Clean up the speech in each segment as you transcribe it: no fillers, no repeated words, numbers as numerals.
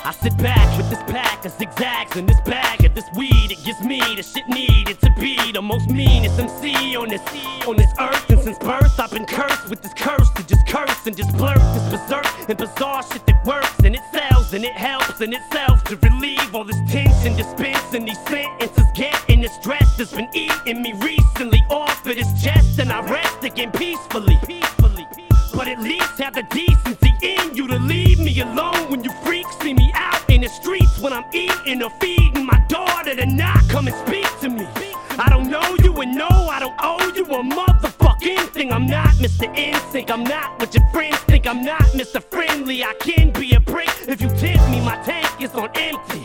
I sit back with this pack of zigzags and this bag of this weed. It gives me the shit needed to be the most meanest MC on this earth. And since birth I've been cursed with this curse to just curse and just blurt this berserk and bizarre shit that works and it sells and it helps in itself to relieve all this tension, dispensing these sentences, getting the stress that's been eating me recently off of this chest, and I rest again peacefully. But at least have the decency in you to leave me alone when you freaks see me out in the streets when I'm eating or feeding my daughter to not come and speak to me. I don't know you and no, I don't owe you a motherfucking thing. I'm not Mr. Instinct, I'm not what your friends think. I'm not Mr. Friendly, I can be a prick if you tip me. My tank is on empty.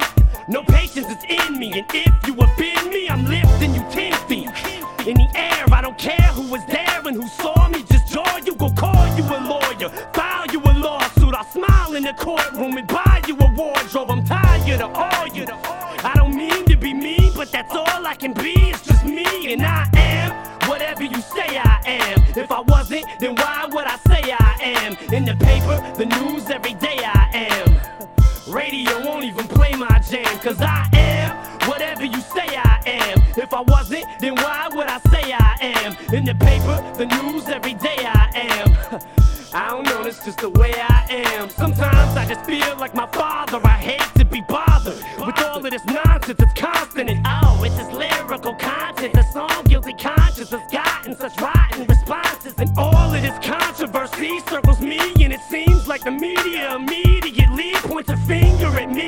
No patience is in me, and if you offend me, I'm lifting you 10 feet in the air. I don't care who was there and who saw me, just joy you. Go call you a lawyer, file you a lawsuit. I'll smile in the courtroom and buy you a wardrobe. I'm tired of all you. I don't mean to be mean, but that's all I can be. It's just me, and I am whatever you say I am. If I wasn't, then why would I say I am? In the paper, the news, every day I am. Radio won't even play my jam, cause I am whatever you say I am. If I wasn't, then why would I say I am? In the paper, the news, every day I am. I don't know, it's just the way I am. Sometimes I just feel like my father. I hate to be bothered with all of this nonsense. It's constant and oh, it's this lyrical content. The song Guilty Conscience has gotten such rotten responses, and all of this controversy circles me, and it seems like the media immediately points a finger at me.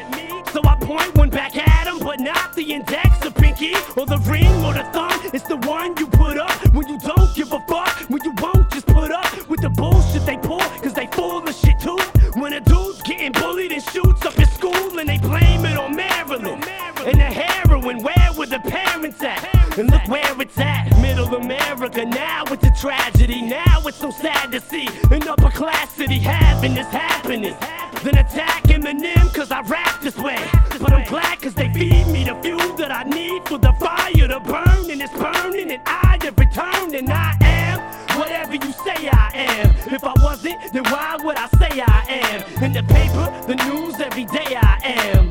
So I point one back at him, but not the index or pinky or the ring or the thumb. It's the one you put up when you don't give a fuck, when you won't just put up with the bullshit they pull, cause they full of shit too. When a dude's getting bullied and shoots up his school and they blame it on Maryland and the heroin, where were the parents at? And look where it's at, middle America. Now it's a tragedy, now it's so sad to see an upper class city having this happening. Then attack Eminem cause I rap this way, but I'm glad cause they feed me the fuel that I need for the fire to burn, and it's burning and I have returned, and I am whatever you say I am. If I wasn't, then why would I say I am? In the paper, the news, every day I am.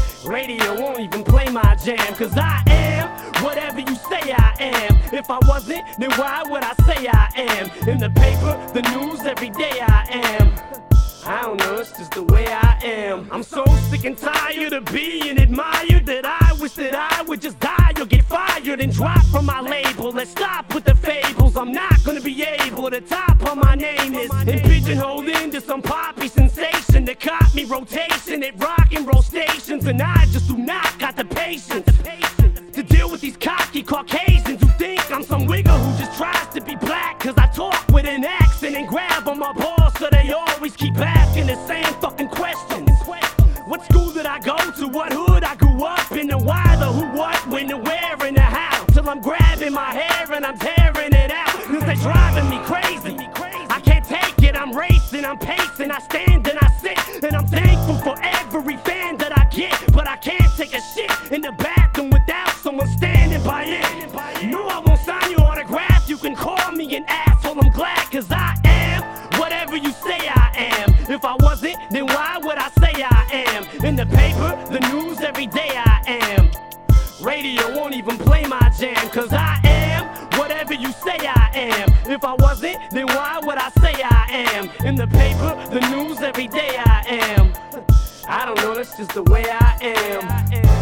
Radio won't even play my jam, cause I am whatever you say I am. If I wasn't, then why would I say I am? In the paper, the news, every day I am. I don't know, it's just the way I am. I'm so sick and tired of being admired that I wish that I would just die or get fired and drop from my label. Let's stop with the fables. I'm not gonna be able to top on my name is and pigeonhole into some poppy sensation that caught me rotation at rock and roll stations, and I just do not got the patience to deal with these cocky Caucasians who think I'm some wigger who just tries to be black, cause I talk with an accent and grab on my balls, so they always keep asking the same fucking questions. What school did I go to? What hood I grew up in? The why, the who, what, when, the where, and the how. Till I'm grabbing my hair and I'm tearing it out, cause they driving me crazy. I can't take it, I'm racing, I'm pacing, I stand and I sit, and I'm thankful for every fan that I get, but I can't take a shit in the bathroom without someone standing by it. No, I won't sign your autograph, you can call me an asshole, I'm glad, cause I am whatever you say I am. If I wasn't, then why would I say I am? In the paper, the news, every day I am. Radio won't even play my jam, cause I am whatever you say I am. If I wasn't, then why would I say I am? In the paper, the news, every day I am. I don't know, that's just the way I am.